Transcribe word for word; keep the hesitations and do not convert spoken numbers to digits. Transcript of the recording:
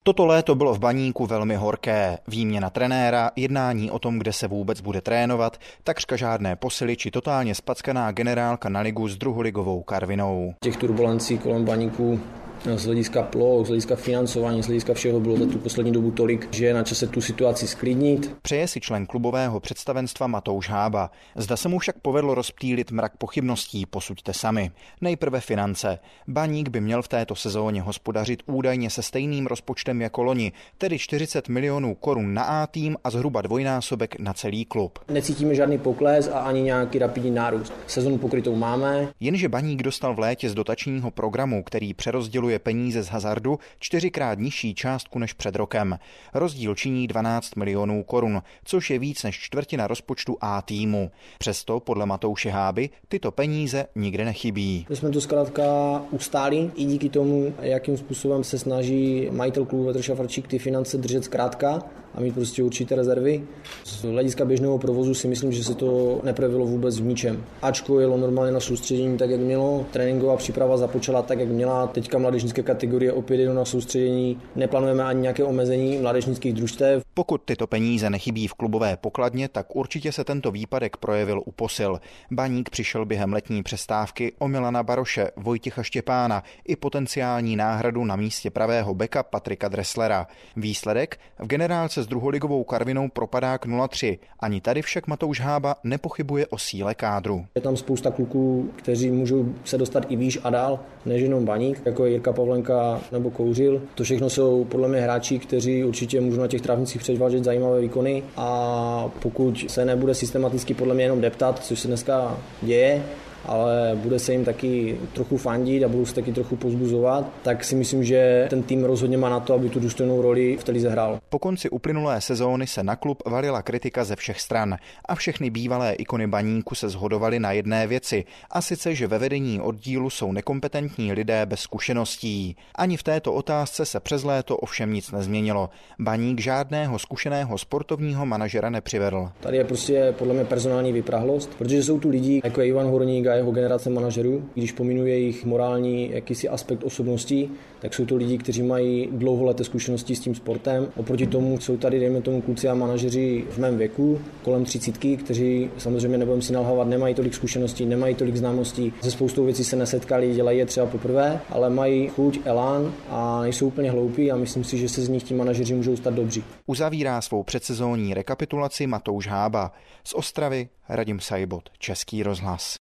Toto léto bylo v Baníku velmi horké. Výměna trenéra, jednání o tom, kde se vůbec bude trénovat, takřka žádné posily či totálně spackaná generálka na ligu s druholigovou Karvinou. Těch turbulencí kolem Baníku z hlediska ploch, z hlediska financování, z hlediska všeho bylo za tu poslední dobu tolik, že je na čase tu situaci sklidnit. Přeje si člen klubového představenstva Matouš Hába. Zda se mu však povedlo rozptýlit mrak pochybností, posuďte sami. Nejprve finance. Baník by měl v této sezóně hospodařit údajně se stejným rozpočtem jako loni, tedy čtyřicet milionů korun na A tým a zhruba dvojnásobek na celý klub. Necítíme žádný pokles a ani nějaký rapidní nárůst. Sezonu pokrytou máme. Jenže Baník dostal v létě z dotačního programu, který přerozděluje peníze z hazardu, čtyřikrát nižší částku než před rokem. Rozdíl činí dvanáct milionů korun, což je víc než čtvrtina rozpočtu A týmu. Přesto podle Matouše Háby tyto peníze nikde nechybí. My jsme to zkrátka ustáli i díky tomu, jakým způsobem se snaží majitel klubu Petr Šafarčík ty finance držet zkrátka a mít prostě určité rezervy. Z hlediska běžného provozu si myslím, že se to neprojevilo vůbec v ničem. Ačko jelo normálně na soustředění tak, jak mělo, tréninková příprava započala tak, jak měla, teďka mládežnické kategorie opět jdou na soustředění, neplánujeme ani nějaké omezení mládežnických družstev. Pokud tyto peníze nechybí v klubové pokladně, tak určitě se tento výpadek projevil u posil. Baník přišel během letní přestávky o Milana Baroše, Vojtěcha Štěpána i potenciální náhradu na místě pravého beka Patrika Dresslera. Výsledek? V generálce s druholigovou Karvinou propadák nula tři. Ani tady však Matouš Hába nepochybuje o síle kádru. Je tam spousta kluků, kteří můžou se dostat i výš a dál, než jenom Baník, jako je Jirka Pavlenka nebo Kouřil. To všechno jsou podle mě hráči, kteří určitě můžou na těch trávnicích předvádět zajímavé výkony a pokud se nebude systematicky podle mě jenom deptat, což se dneska děje, ale bude se jim taky trochu fandit a budou se taky trochu pozbuzovat, tak si myslím, že ten tým rozhodně má na to, aby tu důstojnou roli v té lize hrál. Po konci uplynulé sezóny se na klub valila kritika ze všech stran a všechny bývalé ikony Baníku se shodovaly na jedné věci, a sice, že ve vedení oddílu jsou nekompetentní lidé bez zkušeností. Ani v této otázce se přes léto ovšem nic nezměnilo. Baník žádného zkušeného sportovního manažera nepřivedl. Tady je prostě podle mě personální vyprahlost, protože jsou tu lidi jako je Ivan Horník a jeho generace manažerů. Když pominu jejich morální jakýsi aspekt osobností, tak jsou to lidi, kteří mají dlouholeté zkušenosti s tím sportem. Oproti tomu jsou tady, dejme tomu, kluci a manažeři v mém věku, kolem třicítky, kteří samozřejmě nebudeme si nalhávat, nemají tolik zkušeností, nemají tolik známostí, se spoustou věcí se nesetkali, dělají je třeba poprvé, ale mají chuť, elán a nejsou úplně hloupí a myslím si, že se z nich ti manažeři můžou stát dobří. Uzavírá svou předsezónní rekapitulaci Matouš Hába. Z Ostravy Radim Sajbot, Český rozhlas.